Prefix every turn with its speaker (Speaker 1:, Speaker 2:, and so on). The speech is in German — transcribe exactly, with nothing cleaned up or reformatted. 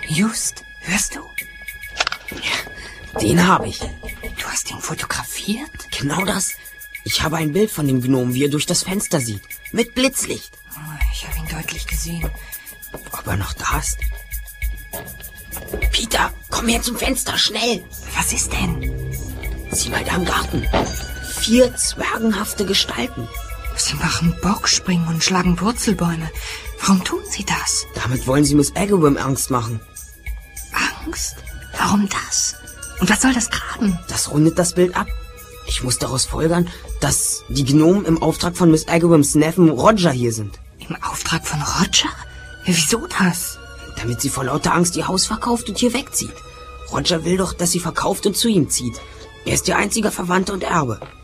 Speaker 1: Just, hörst du?
Speaker 2: Ja, den habe ich.
Speaker 1: Du hast ihn fotografiert?
Speaker 2: Genau das. Ich habe ein Bild von dem Gnom, wie er durch das Fenster sieht. Mit Blitzlicht.
Speaker 1: Oh, ich habe ihn deutlich gesehen.
Speaker 2: Ob er noch da ist? Peter, komm her zum Fenster, schnell.
Speaker 1: Was ist denn?
Speaker 2: Sieh mal da im Garten. Vier zwergenhafte Gestalten.
Speaker 1: Sie machen Bockspringen und schlagen Wurzelbäume. Warum tun sie das?
Speaker 2: Damit wollen sie Miss Agawam Angst machen.
Speaker 1: Angst? Warum das? Und was soll das graben?
Speaker 2: Das rundet das Bild ab. Ich muss daraus folgern, dass die Gnomen im Auftrag von Miss Agawams Neffen Roger hier sind.
Speaker 1: Im Auftrag von Roger? Wieso das?
Speaker 2: Damit sie vor lauter Angst ihr Haus verkauft und hier wegzieht. Roger will doch, dass sie verkauft und zu ihm zieht. Er ist ihr einziger Verwandter und Erbe.